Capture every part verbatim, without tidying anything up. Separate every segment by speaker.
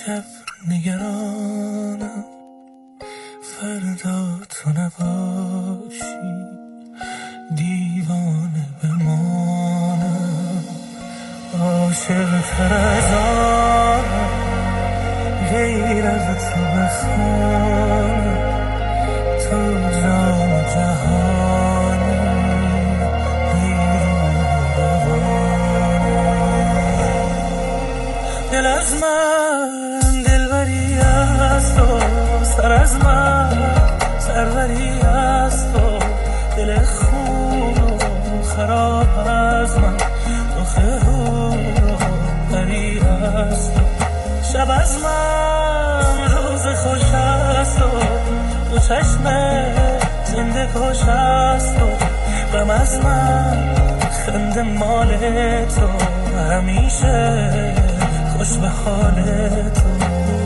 Speaker 1: شب نگرانم فردا تو نباشی، دیوانه بمانم عاشق تر از آنم، غیر از تو بخوانم تو جان جهانی، بیرون روانم. دل از من دلبری از تو، سر از من سروری از تو، دل خون و خراب از من، دخه رو بری از تو، شب از من روز خوش از تو، دو چشم زنده کش از تو، غم از من خنده مال تو، همیشه خوش به حال تو.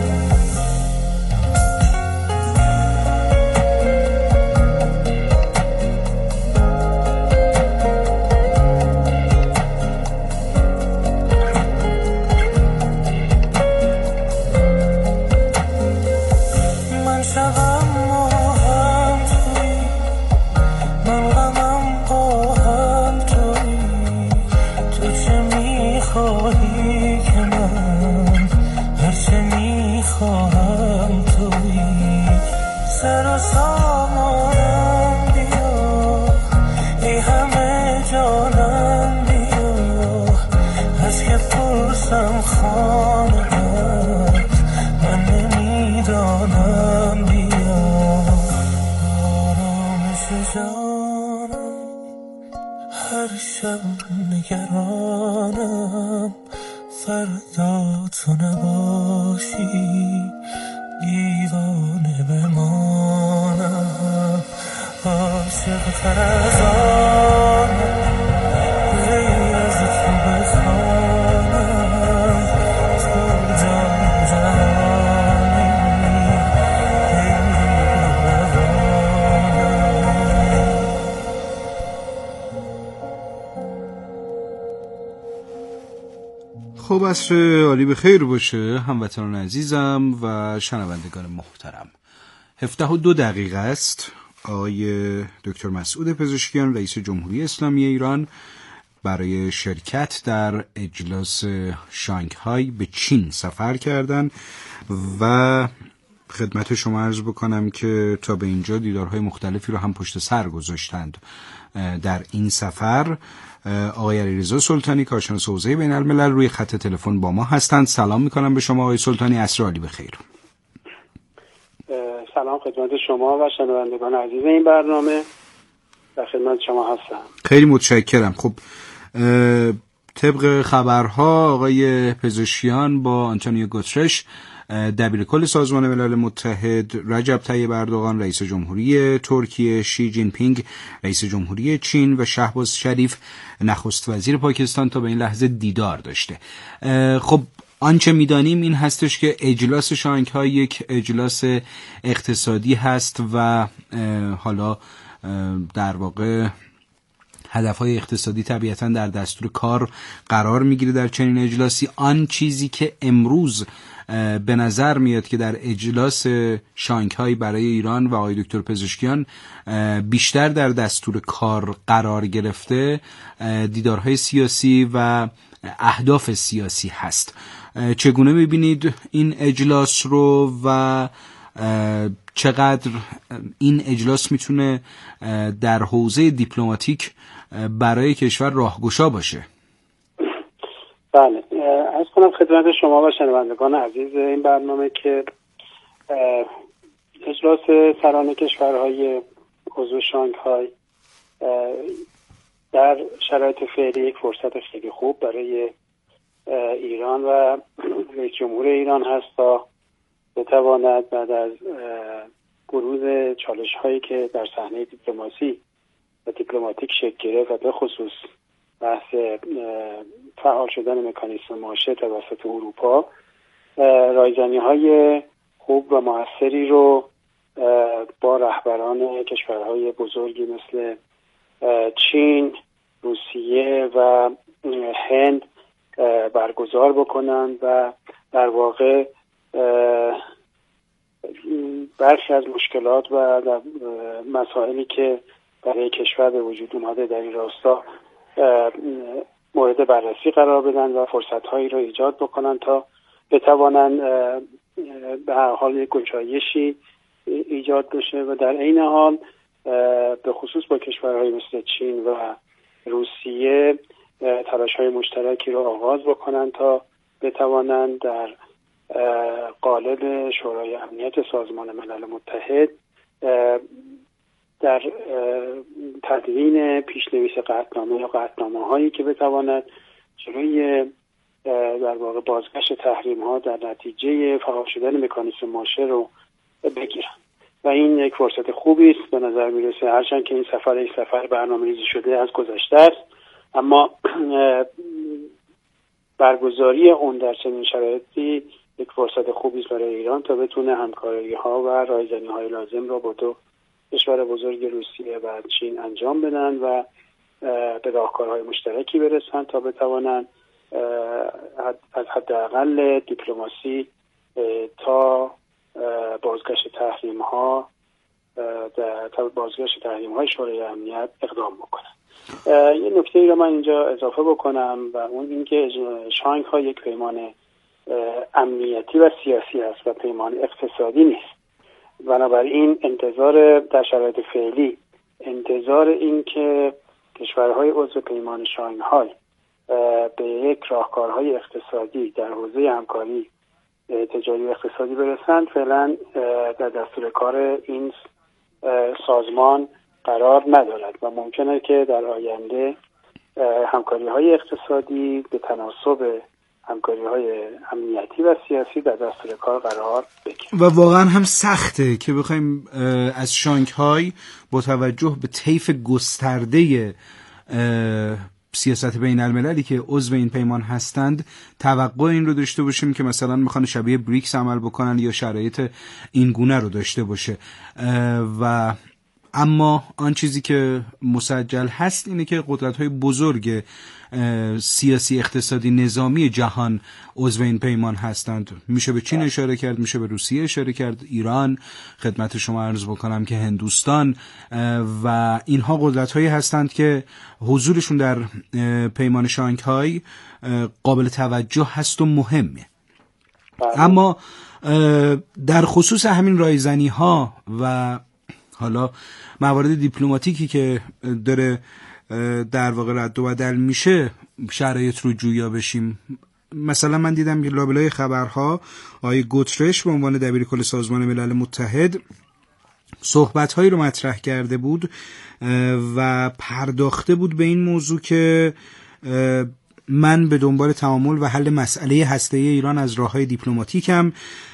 Speaker 1: نگرانم فردا تو نباشی، دیوانه بمانم عاشق تر از آنم، غیر از تو بخوانم تو جان جهانی،
Speaker 2: خب عصر عالی به خیر باشه هموطنان عزیزم و شنوندگان محترم. هفده و دو دقیقه است. آقای دکتر مسعود پزشکیان رئیس جمهوری اسلامی ایران برای شرکت در اجلاس شانگهای به چین سفر کردند و خدمت شما عرض بکنم که تا به اینجا دیدارهای مختلفی رو هم پشت سر گذاشتند در این سفر. آقای علیرضا سلطانی کارشناس حوزه بین الملل روی خط تلفن با ما هستند. سلام میکنم به شما آقای سلطانی، عصر عالی بخیر.
Speaker 3: سلام خدمت شما و شنوندگان عزیز این برنامه، در خدمت شما هستم.
Speaker 2: خیلی متشکرم. خب طبق خبرها آقای پزشکیان با آنتونیو گوترش دبیر کل سازمان ملل متحد، رجب طیب اردوغان رئیس جمهوری ترکیه، شی جین پینگ رئیس جمهوری چین و شهباز شریف نخست وزیر پاکستان تا به این لحظه دیدار داشته. خب آنچه میدانیم این هستش که اجلاس شانگهای یک اجلاس اقتصادی هست و حالا در واقع هدفهای اقتصادی طبیعتاً در دستور کار قرار میگیره در چنین اجلاسی. آن چیزی که امروز به نظر میاد که در اجلاس شانگهای برای ایران و آقای دکتر پزشکیان بیشتر در دستور کار قرار گرفته دیدارهای سیاسی و اهداف سیاسی هست. چگونه میبینید این اجلاس رو و چقدر این اجلاس میتونه در حوزه دیپلماتیک برای کشور راهگشا باشه؟
Speaker 3: بله، عرض کنم خدمت شما و شنوندگان عزیز این برنامه که اجلاس سران کشورهای عضو شانگهای در شرایط فعلی یک فرصت خیلی خوب برای ایران و رئیس جمهور ایران هست تا بتواند بعد از بروز چالش هایی که در صحنه دیپلماسی و دیپلماتیک شکل گرفت و به خصوص بحث فعال شدن مکانیسم ماشه توسط اروپا، رایزنی های خوب و موثری رو با رهبران کشورهای بزرگی مثل چین، روسیه و هند برگزار بکنند و در واقع برخی از مشکلات و مسائلی که برای کشور به وجود اومده در این راستا مورد بررسی قرار بدن و فرصت‌هایی را ایجاد بکنن تا بتوانن به هر حال یک گشایشی ایجاد بشه و در عین حال به خصوص با کشورهای مثل چین و روسیه تلاش‌های مشترکی را آغاز بکنن تا بتوانند در قالب شورای امنیت سازمان ملل متحد در تدوین پیش‌نویس قطعنامه یا قطعنامه‌هایی که بتواند جلوی در واقع بازگشت تحریم‌ها در نتیجه فعال شدن مکانیزم ماشه رو بگیرن و این یک فرصت خوبی است به نظر میرسه، هرچند که این سفر یک سفر برنامه‌ریزی شده از گذشته است، اما برگزاری اون در چنین شرایطی یک فرصت خوبی است برای ایران تا بتونه همکاری‌ها و رایزنی‌های لازم را با دو کشور بزرگ روسیه و چین انجام بدن و به راهکارهای مشترکی برسن تا بتوانند از حداقل دیپلماسی تا بازگشت تحریم ها تا بازگشت تحریم های شورای امنیت اقدام بکنن. یه نکته ای رو من اینجا اضافه بکنم و اون اینکه شانگهای یک پیمان امنیتی و سیاسی است و پیمان اقتصادی نیست. بنابراین انتظار در شرایط فعلی انتظار این که کشورهای عضو پیمان شانگهای به یک راهکارهای اقتصادی در حوزه همکاری تجاری و اقتصادی برسند فعلا در دستور کار این سازمان قرار ندارد و ممکنه که در آینده همکاری‌های اقتصادی به تناسب همکاری‌های امنیتی و سیاسی در دستور کار قرار بگیرد.
Speaker 2: و واقعا هم سخته که بخوایم از شانگهای با توجه به طیف گسترده سیاست بین المللی که عضو این پیمان هستند توقع این رو داشته باشیم که مثلا میخوان شبیه بریکس عمل بکنن یا شرایط این گونه رو داشته باشه و اما آن چیزی که مسجل هست اینه که قدرت‌های بزرگ سیاسی اقتصادی نظامی جهان عضو این پیمان هستند. میشه به چین اشاره کرد، میشه به روسیه اشاره کرد، ایران، خدمت شما عرض بکنم که هندوستان و اینها قدرت‌هایی هستند که حضورشون در پیمان شانگهای قابل توجه هست و مهمه. اما در خصوص همین رایزنی‌ها و حالا موارد دیپلماتیکی که داره در واقع رد و بدل میشه شرایط رو جویا بشیم. مثلا من دیدم که لابلای خبرها آقای گوترش به عنوان دبیرکل سازمان ملل متحد صحبت‌هایی رو مطرح کرده بود و پرداخته بود به این موضوع که من به دنبال تعامل و حل مسئله هسته‌ای ایران از راه‌های دیپلماتیکم.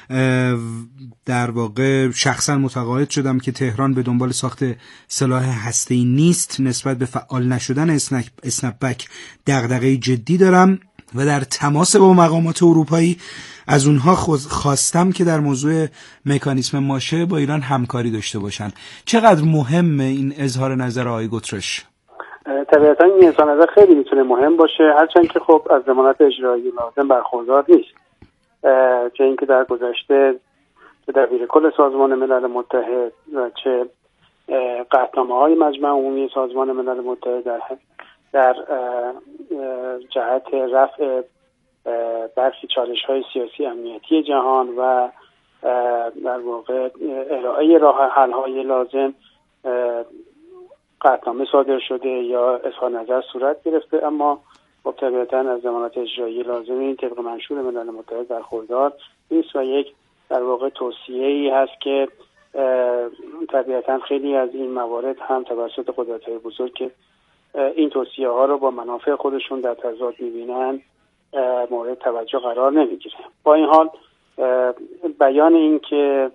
Speaker 2: در واقع شخصا متقاعد شدم که تهران به دنبال ساخت سلاح هسته‌ای نیست. نسبت به فعال نشدن اسنپبک دغدغه جدی دارم و در تماس با مقامات اروپایی از اونها خواستم که در موضوع مکانیزم ماشه با ایران همکاری داشته باشن. چقدر مهمه این اظهار نظر آقای گوترش؟
Speaker 3: طبیعتا این اظهار نظر خیلی میتونه مهم باشه، هرچند که خب از ضمانت اجرایی لازم برخوردار نیست، چه اینکه در گذشته چه دبیرکل سازمان ملل متحد و چه قطعنامه‌های مجمع عمومی سازمان ملل متحد در در جهت رفع برخی چالش‌های سیاسی امنیتی جهان و در واقع ارائه راه حل‌های لازم قطعنامه صادر شده یا اظهار نظر صورت گرفته، اما خب طبیعتاً از ضمانت اجرایی لازم این طبق منشور ملل متحد برخوردار نیست و یک در واقع توصیه‌ای هست که طبیعتاً خیلی از این موارد هم توسط قدرت‌های بزرگ که این توصیه ها رو با منافع خودشون در تضاد می‌بینن مورد توجه قرار نمیگیره. با این حال بیان این که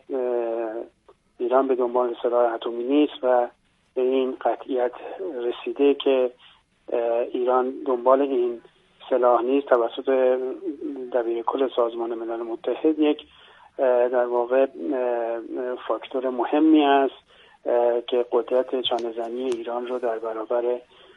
Speaker 3: ایران به دنبال سلاح اتمی نیست و به این قطعیت رسیده که ایران دنبال این سلاح نیست توسط دبیرکل سازمان ملل متحد یک در واقع فاکتور مهمی است که قدرت چانه‌زنی ایران رو در برابر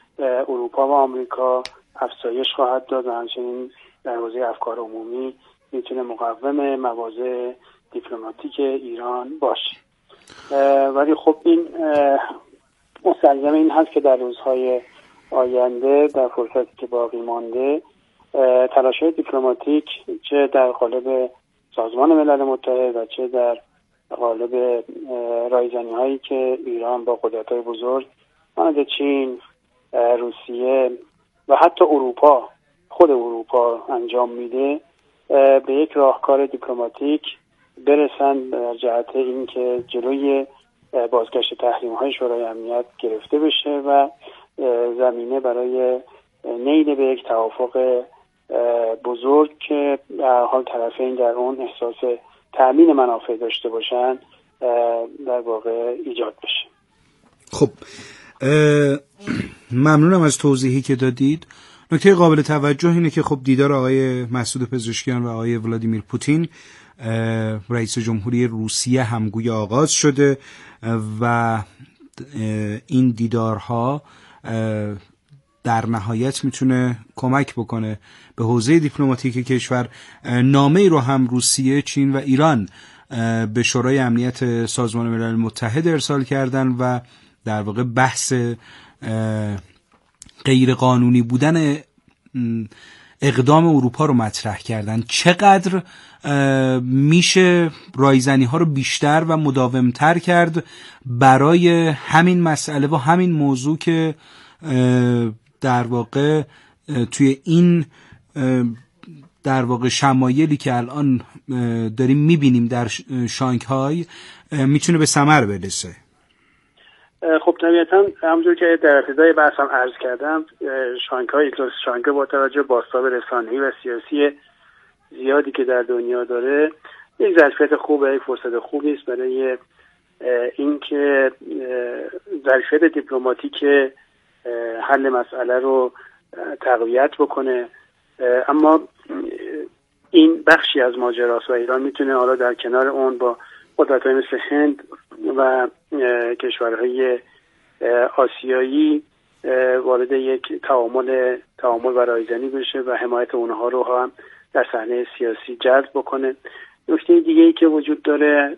Speaker 3: اروپا و آمریکا افزایش خواهد داد و همچنین در حوزه افکار عمومی میتونه مقوم مواضع دیپلماتیک ایران باشه. ولی خب این مستلزم این هست که در روزهای آینده، در فرصتی که باقی مانده، تلاش‌های دیپلماتیک چه در قالب سازمان ملل متحد و چه در قالب رایزنی‌هایی که ایران با قدرت‌های بزرگ مانند چین، روسیه و حتی اروپا، خود اروپا انجام میده، به یک راهکار دیپلماتیک برسند در جهت این که جلوی بازگشت تحریم‌های شورای امنیت گرفته بشه و زمینه برای نیل به یک توافق بزرگ که در حال طرفین در اون احساس تأمین منافع داشته باشن در واقع ایجاد بشه.
Speaker 2: خب ممنونم از توضیحی که دادید. نکته قابل توجه اینه که خب دیدار آقای مسعود پزشکیان و آقای ولادیمیر پوتین رئیس جمهوری روسیه همگوی آغاز شده و این دیدارها در نهایت میتونه کمک بکنه به حوزه دیپلماتیک کشور. نامه‌ای رو هم روسیه، چین و ایران به شورای امنیت سازمان ملل متحد ارسال کردن و در واقع بحث غیر قانونی بودن اقدام اروپا رو مطرح کردن. چقدر میشه رایزنی ها رو بیشتر و مداومتر کرد برای همین مسئله و همین موضوع که در واقع توی این در واقع شمایلی که الان داریم میبینیم در شانگهای میتونه به ثمر برسه؟
Speaker 3: خب طبیعتا همونجور که در ابتدای بحثم عرض کردم، شانگهای اجلاس شانگهای با توجه به بازتاب رسانه‌ای و سیاسی زیادی که در دنیا داره یک ظرفیت خوبه، یک فرصت خوبی است برای اینکه ظرفیت دیپلماتیک حل مسئله رو تقویت بکنه. اما این بخشی از ماجراست و ایران میتونه حالا در کنار اون با قدرت‌های مثل هند و کشورهای آسیایی وارد یک تعامل تعامل و رایزنی بشه و حمایت اونها رو هم در صحنه سیاسی جذب بکنه. نکته دیگه ای که وجود داره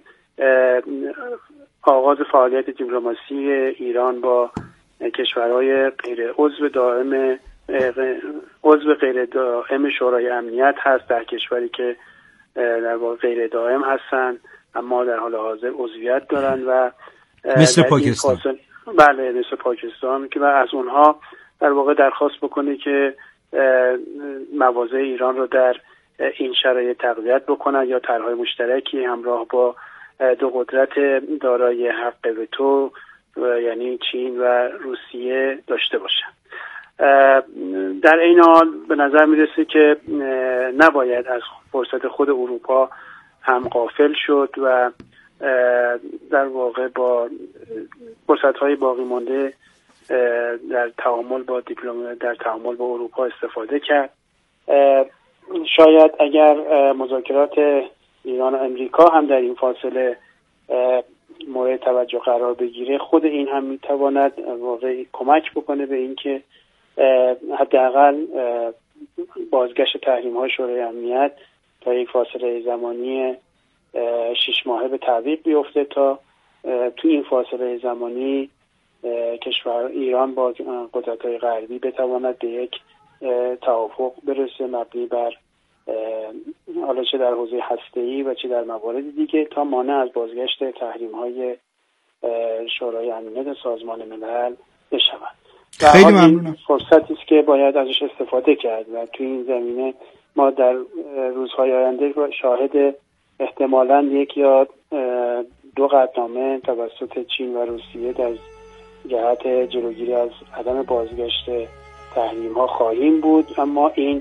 Speaker 3: آغاز فعالیت دیپلماسی ایران با کشورهای غیر عضو دائم عضو غیر دائم شورای امنیت هست، در کشوری که در واقع غیر دائم هستن اما در حال حاضر عضویت دارن و
Speaker 2: مثل پاکستان.
Speaker 3: بله مثل پاکستان که از اونها در واقع درخواست بکنه که مواضع ایران رو در این شرایط تقویت بکنن یا طرح‌های مشترکی همراه با دو قدرت دارای حق وتو یعنی چین و روسیه داشته باشن. در این حال به نظر میرسه که نباید از فرصت خود اروپا هم غافل شد و در واقع با فرصت‌های باقی مانده در تعامل با دیپلمات در تعامل با اروپا استفاده کرد. شاید اگر مذاکرات ایران و امریکا هم در این فاصله مورد توجه قرار بگیره، خود این هم میتواند واقعی کمک بکنه به اینکه حداقل بازگشت تحریم‌های شورای امنیت تا یک فاصله زمانی شش ماهه به تعویق بیفته تا توی این فاصله زمانی کشور ایران با قدرت‌های غربی بتواند به یک توافق برسه مبنی بر حالا چه در حوزه هسته‌ای و چه در موارد دیگه تا مانع از بازگشت تحریم‌های شورای امنیت سازمان ملل بشود.
Speaker 2: خیلی ممنونم.
Speaker 3: فرصتی است که باید ازش استفاده کرد و توی این زمینه ما در روزهای آینده شاهد احتمالاً یک یا دو قطعنامه توسط چین و روسیه در جهت جلوگیری از عدم بازگشت تحریم‌ها خواهیم بود، اما این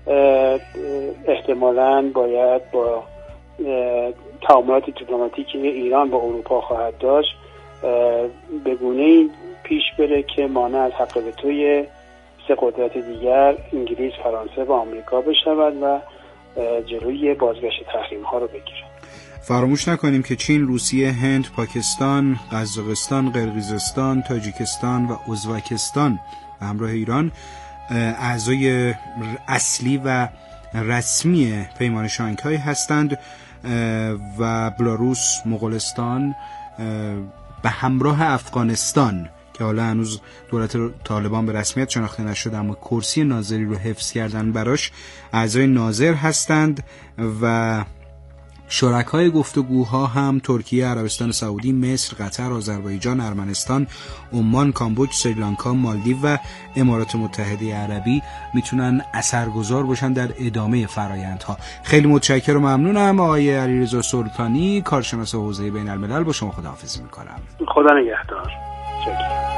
Speaker 3: احتمالاً باید با تعاملات دیپلماتیکی ایران با اروپا خواهد داشت به گونه‌ای پیش بره که مانع از حق وتوی سه قدرت دیگر انگلیس، فرانسه و آمریکا بشود و جلوی بازگشت تحریم‌ها رو بگیرد.
Speaker 2: فراموش نکنیم که چین، روسیه، هند، پاکستان، قزاقستان، قرقیزستان، تاجیکستان و ازبکستان به همراه ایران اعضای اصلی و رسمی پیمان شانگهای هستند و بلاروس، مغولستان به همراه افغانستان که حالا هنوز دولت طالبان به رسمیت شناخته نشده اما کرسی ناظری رو حفظ کردن براش، اعضای ناظر هستند و شرکای گفتگوها هم ترکیه، عربستان سعودی، مصر، قطر، آذربایجان، ارمنستان، عمان، کامبوج، سریلانکا، مالدیو و امارات متحده عربی میتونن اثرگذار باشن در ادامه فرآیندها. خیلی متشکرم و ممنونم آقای علیرضا سلطانی، کارشناس حوزه بین الملل. با شما خداحافظی میکنم.
Speaker 3: خدا نگهدار. شکر.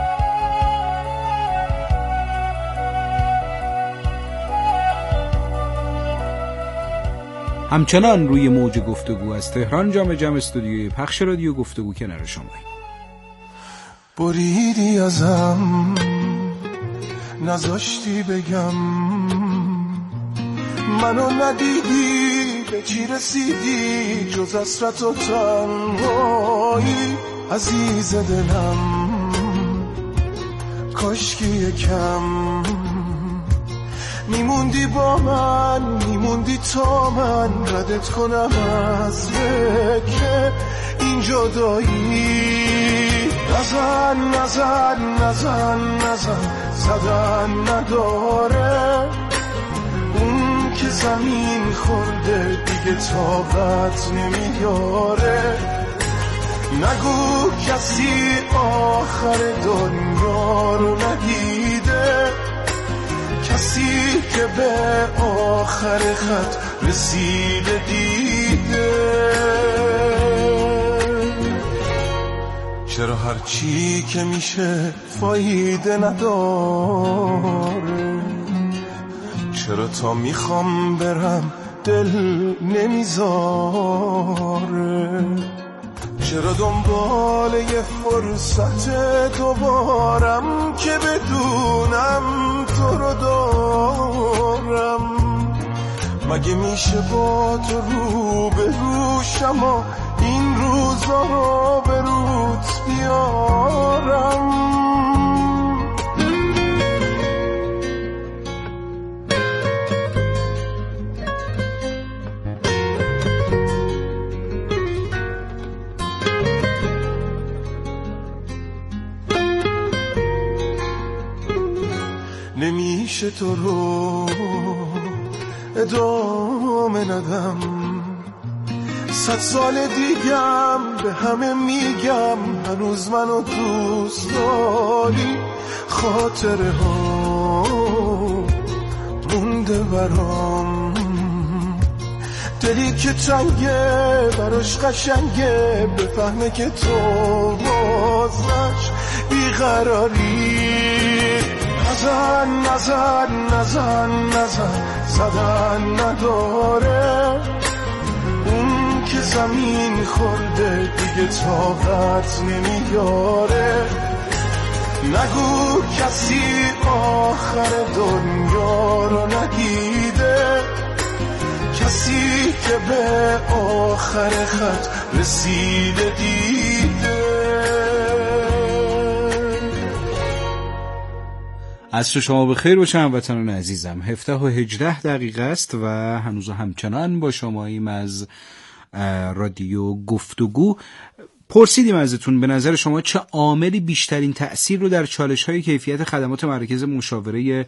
Speaker 2: همچنان روی موج گفتگو از تهران جام جم استودیوی پخش رادیو گفتگو کنار شما.
Speaker 1: بریدی ازم نذاشتی بگم، منو ندیدی به چی رسیدی جز حسرت و تنهایی. عزیز دلم کاشکی یکم میموندی با من، میموندی تا من ردت کنم از فکر این جدایی. نزن نزن نزن نزن زدن نداره، اون که زمین خورده دیگه طاقت نمیاره. نگو کسی آخر دنیا رو ندیده، کسی که به آخر خط رسیده دیده. چرا هر چی که میشه فایده نداره؟ چرا تا میخوام برم دل نمیذاره؟ چرا دنبال یه فرصت دوبارم که بدونم تو رو دارم؟ مگه میشه با تو رو به روشم و این روزا رو به روت بیارم؟ نمیشه تو رو ادامه ندم، صد سال دیگم به همه میگم هنوز منو دوست داری. خاطره ها مونده برام، دلی که تنگه براش قشنگه بفهمه که تو بازش بیقراری. نزن نزن نزن نزن زدن نداره، اون که زمین خورده دیگه طاقت نمیاره. نگو کسی آخر دنیا رو ندیده، کسی که به آخر خط رسیده دیده.
Speaker 2: عصر شما بخیر باشه هموطنان عزیزم. هفده و هجده دقیقه است و هنوز همچنان با شماییم از رادیو گفتگو. پرسیدیم ازتون به نظر شما چه عاملی بیشترین تأثیر رو در چالش‌های کیفیت خدمات مراکز مشاوره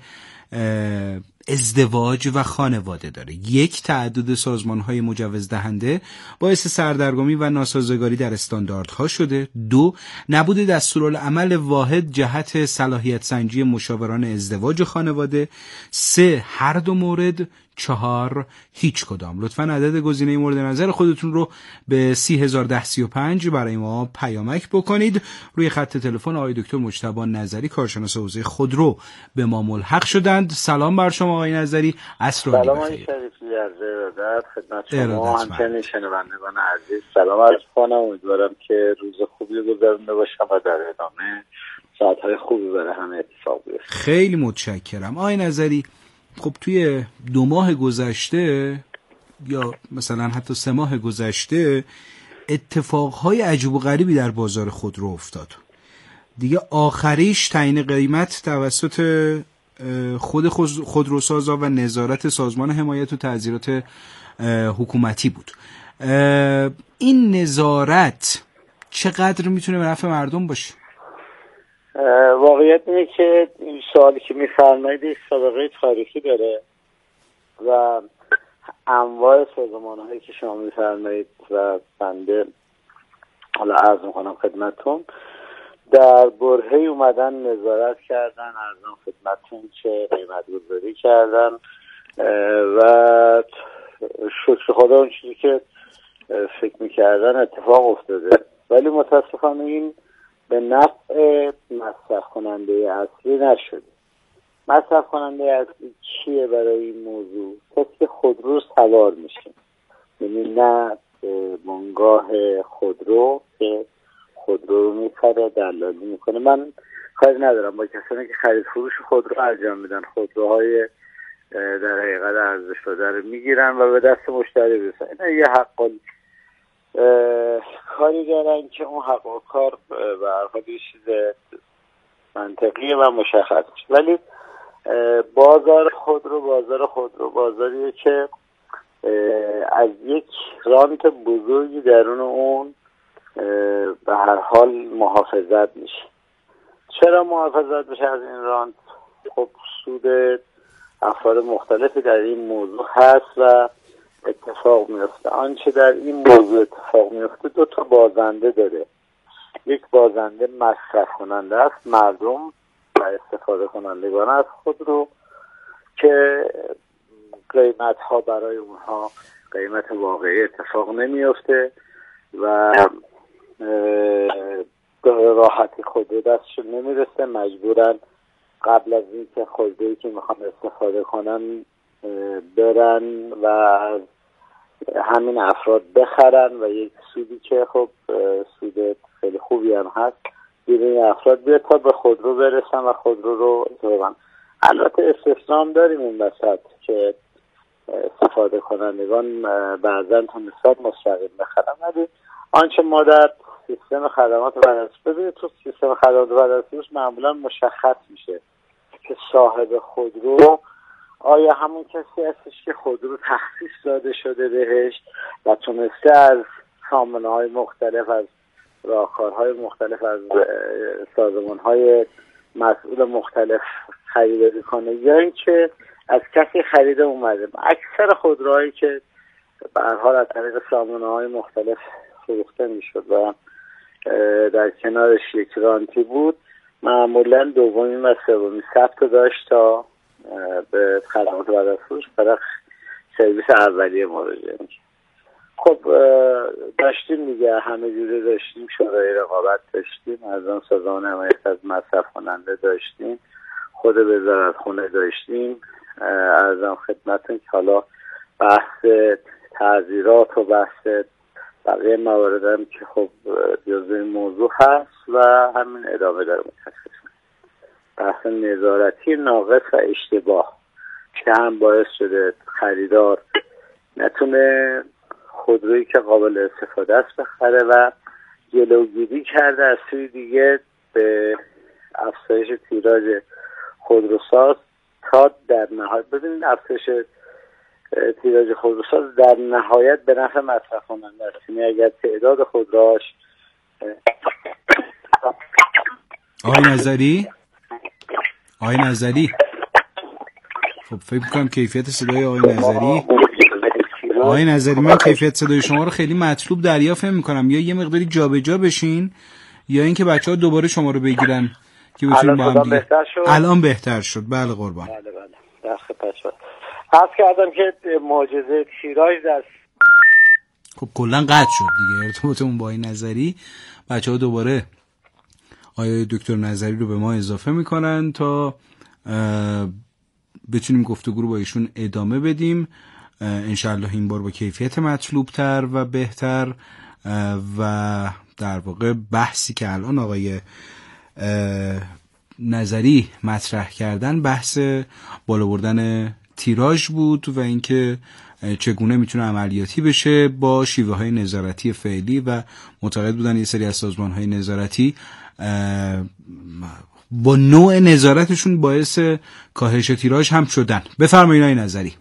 Speaker 2: ازدواج و خانواده داره؟ یک، تعدد سازمان‌های مجوز دهنده باعث سردرگمی و ناسازگاری در استانداردها شده. دو، نبود دستورالعمل واحد جهت صلاحیت سنجی مشاوران ازدواج و خانواده. سه، هر دو مورد. چهار، هیچ کدام. لطفاً عدد گزینه مورد نظر خودتون رو به سی هزار ده سی و پنج برای ما پیامک بکنید. روی خط تلفن آقای دکتر مجتبی نظری، کارشناس حوزه خودرو، به ما ملحق شدند. سلام بر شما آقای نظری. عصر و
Speaker 4: سلام آقای شریفی، عرض ارادت خدمت شما همچنین شنوندگان عزیز. سلام عرض کنم، امیدوارم که روز خوبی گذرونده باشم و در ادامه ساعت‌های خوبی برای همه اتفاق بیفته.
Speaker 2: خیلی متشکرم آقای نظری. خب توی دو ماه گذشته یا مثلا حتی سه ماه گذشته اتفاقهای عجیب و غریبی در بازار خودرو افتاد. دیگه آخریش تعیین قیمت توسط خود خودروسازا و نظارت سازمان حمایت و تعزیرات حکومتی بود. این نظارت چقدر میتونه به نفع مردم باشه؟
Speaker 4: واقعیت اینه که این سوالی که میفرمایید یک سابقه تاریخی داره و انواع سازمان هایی که شما میفرمایید و بنده حالا عرض میکنم خدمتتون در برهه‌ای اومدن نظارت کردن، ارزم خدمتتون چه قیمت گذاری کردن و شکر خدا اون چیزی که فکر میکردن اتفاق افتاده، ولی متاسفانه این به نفع مصرف کننده اصلی نشده. مصرف کننده اصلی چیه برای این موضوع؟ کسی که خودرو سوار میشه، یعنی نه بنگاه خودرو که خودرو رو میخره دلالی میکنه. من کاری ندارم با کسانی که خرید فروش خودرو انجام میدن، خودروهای در حقیقت ارزش شده رو میگیرن و به دست مشتری برسن. اینا یه حق کاری دارن که اون حق و کار به هر حال یه چیز منطقیه و مشخص میشه، ولی بازار خودرو بازار خودرو بازاریه که از یک رانت بزرگی درون اون به هر حال محافظت میشه. چرا محافظت میشه از این رانت؟ خب سود افراد مختلفی در این موضوع هست و اتفاق میفته. آنچه در این موضوع اتفاق میفته دو تا بازنده داره. یک بازنده مصرف کننده است، مردم و استفاده کنندگان از خودرو که قیمت ها برای اونها قیمت واقعی اتفاق نمیفته و به راحتی خودرو دستشون نمیرسه، مجبورن قبل از این که خودرویی که میخوان استفاده کنن برن و از همین افراد بخرن و یک سودی که خب سود خیلی خوبی هم هست گیر این افراد بیاد تا به خودرو برسن و خودرو رو استفاده. البته استثنا داریم این وسط که استفاده کنندگان بعضا تا نسبت مستقیم بخرن، ولی آنچه ما در سیستم خدمات بدرسی ببینید تو سیستم خدمات بدرسی معمولا مشخص میشه که صاحب خودرو آیا همون کسی هستش که خودرو تخصیص داده شده بهش و تونسته از سامانه‌های مختلف، از راهکارهای مختلف، از سازمان‌های مسئول مختلف خریداری کنه، یا اینکه از کسی خریده اومده. اکثر خودروهایی که به هر حال از طریق سامانه‌های مختلف فروخته میشد و در کنارش یک رانتی بود، معمولا دومی و سومی ثبت داشت تا به خدمات بعد از فروش برای سرویس اولیه مراجعه میشه. خب داشتیم دیگه، همه جوره داشتیم، شورای رقابت داشتیم، از آن سازمان حمایت از مصرف کننده داشتیم، خود وزارتخونه داشتیم. ارزم خدمتتون که حالا بحث تعزیرات و بحث بقیه موارد هم که خب جزء این موضوع هست و همین ادامه داره. متاسفانه بحث نظارتی ناقص و اشتباه که هم باعث شده خریدار نتونه خودرویی که قابل استفاده است بخره و جلوگیری کرده از سوی دیگه به افزایش تیراژ خودروساز تا در نهایت ببینید افزایش تیراژ خودروساز در نهایت به نفع مصرف کننده است. یعنی اگر تعداد خودروهاش
Speaker 2: آقای نظری آقای نظری خب فکر کنم کیفیت صدای آقای نظری آقای نظری من کیفیت صدای شما رو خیلی مطلوب دریافت نمی‌کنم. یا یه مقداری جابجا بشین یا اینکه بچه‌ها دوباره شما رو بگیرن که بتونیم با هم دیگه. الان بهتر شد. بله قربان.
Speaker 4: بله بله. در خدمت شما. عرض کردم که معجزه تیراژ در
Speaker 2: خب کلا قطع شد دیگه ارتباطمون با این نظری. بچه‌ها دوباره آقای دکتر نظری رو به ما اضافه میکنن تا بتونیم گفتگو رو با ایشون ادامه بدیم، انشالله این بار با کیفیت مطلوب تر و بهتر. و در واقع بحثی که الان آقای نظری مطرح کردن بحث بالا بردن تیراژ بود و اینکه چگونه میتونه عملیاتی بشه با شیوه های نظارتی فعلی و معتقد بودن یه سری از سازمان های نظارتی با نوع نظارتشون باعث کاهش تیراژ هم شدن. بفرمایید آقای نظری.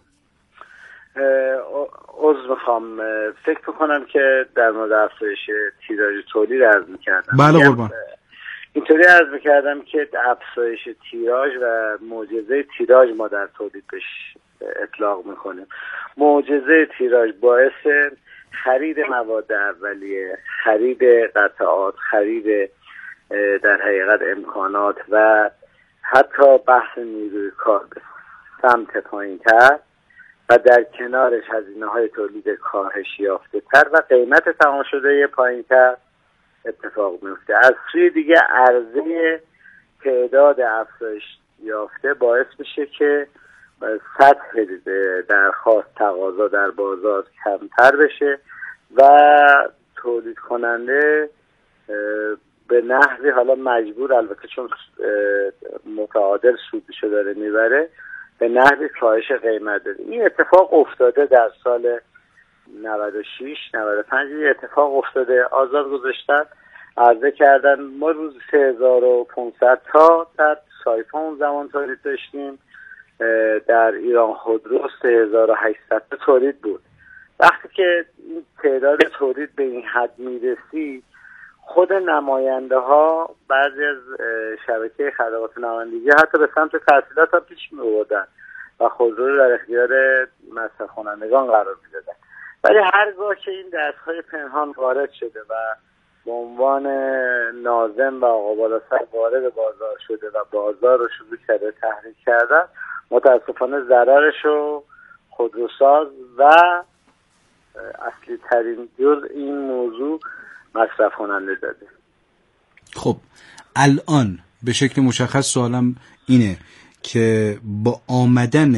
Speaker 4: عذر میخوام، فکر میکنم که در مورد افزایش تیراژ تولید عرض میکردم.
Speaker 2: بله قربان.
Speaker 4: اینطوری عرض میکردم که افزایش تیراژ و معجزه تیراژ ما در تولید بهش اطلاق میکنیم. معجزه تیراژ باعث خرید مواد اولیه، خرید قطعات، خرید در حقیقت امکانات و حتی بحث نیروی کار به سمت پایین‌تر و در کنارش هزینه‌های تولید کاهش یافته‌تر و قیمت تمام شده پایین‌تر اتفاق میفته. از سوی دیگه عرضه تعداد افزایش یافته باعث میشه که سطح درخواست تقاضا در بازار کمتر بشه و تولید کننده به نحوی حالا مجبور، البته چون متعادل سودشو داره میبره، به نحوی کاهش قیمت داره. این اتفاق افتاده در سال نود و شش نود و پنج، این اتفاق افتاده. آزاد گذاشتن، عرضه کردن، ما روز سه هزار و پانصد تا در سایپا اون زمان تولید داشتیم، در ایران خودرو سه هزار و هشتصد تا تولید بود. وقتی که این تعداد تولید به این حد میرسی، خود نماینده ها بعضی از شبکه خدمات نمایندگی حتی به سمت تحصیلات ها پیش می بردن و خودرو رو در اختیار مصرف کنندگان قرار می دادن. ولی هرگاه که این دستهای پنهان وارد شده و به عنوان ناظم و آقا بالا سر وارد بازار شده و بازار رو شروع کرده تحریک کردن، متاسفانه ضررش رو خودروساز و اصلی ترین جز این موضوع مصرف کننده داده.
Speaker 2: خب الان به شکل مشخص سوالم اینه که با آمدن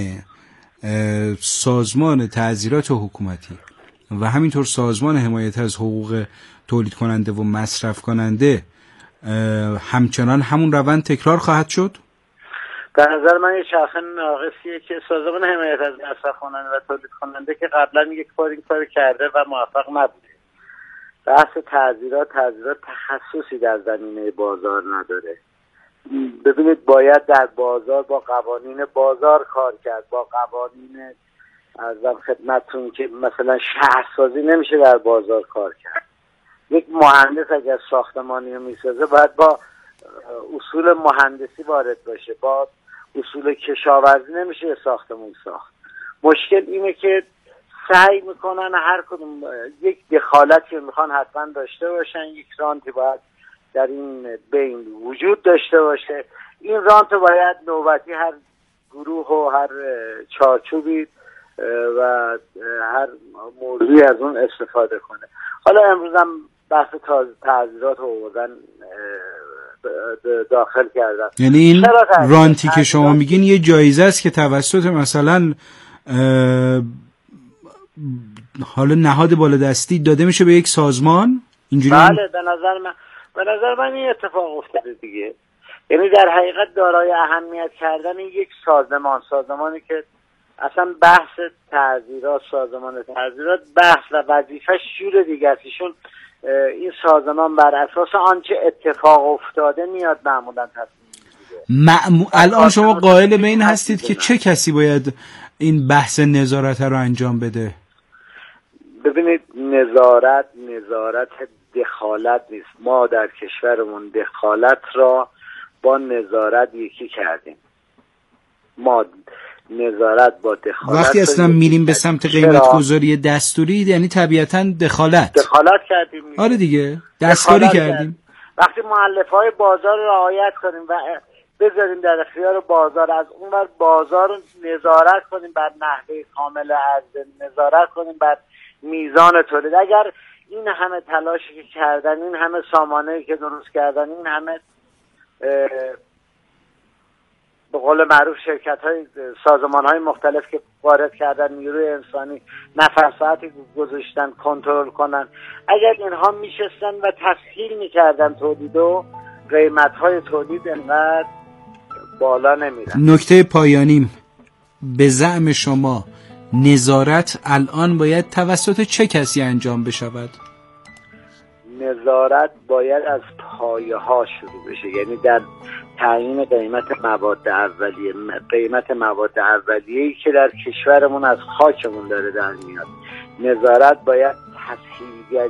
Speaker 2: سازمان تعزیرات حکومتی و همینطور سازمان حمایت از حقوق تولید کننده و مصرف کننده، همچنان همون روند تکرار خواهد شد؟
Speaker 4: در نظر من یه چرخه ناقصیه که سازمان حمایت از مصرف کننده و تولید کننده که قبلا یک بار این کار کرده و موفق نبوده. بحث تعزیرات تعزیرات تخصصی در زمینه بازار نداره. ببینید باید در بازار با قوانین بازار کار کرد، با قوانین ازم خدمتتون که مثلا شهرسازی نمیشه در بازار کار کرد. یک مهندس اگر ساختمانی رو میسازه باید با اصول مهندسی وارد باشه، با اصول کشاورزی نمیشه ساختمون ساخت. مشکل اینه که سعی میکنن هر کدوم یک دخالتی رو میخوان حتما داشته باشن، یک رانتی باید در این بین وجود داشته باشه. این رانت باید نوبتی هر گروه و هر چارچوبی و هر موضوعی از اون استفاده کنه. حالا امروز هم بحث تعزیرات رو آوردن داخل کردن.
Speaker 2: یعنی این رانتی که شما میگین یه جایزه است که توسط مثلا حالا نهاد بالادستی داده میشه به یک سازمان؟ اینجوری
Speaker 4: بله هم... به نظر من به نظر من این اتفاق افتاده دیگه. یعنی در حقیقت دارای اهمیت کردن یک سازمان سازمانی که اصلا بحث تعزیرات، سازمان تعزیرات بحث و وظیفه شور دیگه است. ایشون این سازمان بر اساس آنچه اتفاق افتاده میاد معمولا تصمیم
Speaker 2: معمو... الان شما قائل به این هستید که چه کسی باید این بحث نظارت رو انجام بده؟
Speaker 4: ببینید نظارت نظارت دخالت نیست. ما در کشورمون دخالت را با نظارت یکی کردیم. ما نظارت با دخالت
Speaker 2: وقتی اصلا میریم به سمت قیمت گذاری دستوری، یعنی طبیعتاً دخالت
Speaker 4: دخالت کردیم.
Speaker 2: آره دیگه دستکاری کردیم. کردیم.
Speaker 4: وقتی مؤلفه‌های بازار رو رعایت کنیم و بذاریم در اختیار بازار، از اون ور بازار رو نظارت کنیم بر نحوه کامل عرضه، نظارت کنیم بر میزان تولید. اگر این همه تلاشی که کردن، این همه سامانه‌ای که درست کردن، این همه به قول معروف شرکت‌های سازمان‌های مختلف که وارد کردن نیروی انسانی، نفر ساعتی گذاشتن کنترل کنن، اگر اینها میشستن و تسهیل میکردن تولید و قیمت‌های تولید انقدر بالا نمیرن.
Speaker 2: نکته پایانیم، به زعم شما نظارت الان باید توسط چه کسی انجام بشود؟
Speaker 4: نظارت باید از پایه ها شروع بشه، یعنی در تعیین قیمت مواد اولیه قیمت مواد اولیه‌ای که در کشورمون از خاکمون داره در میاد. نظارت باید تسهیلگری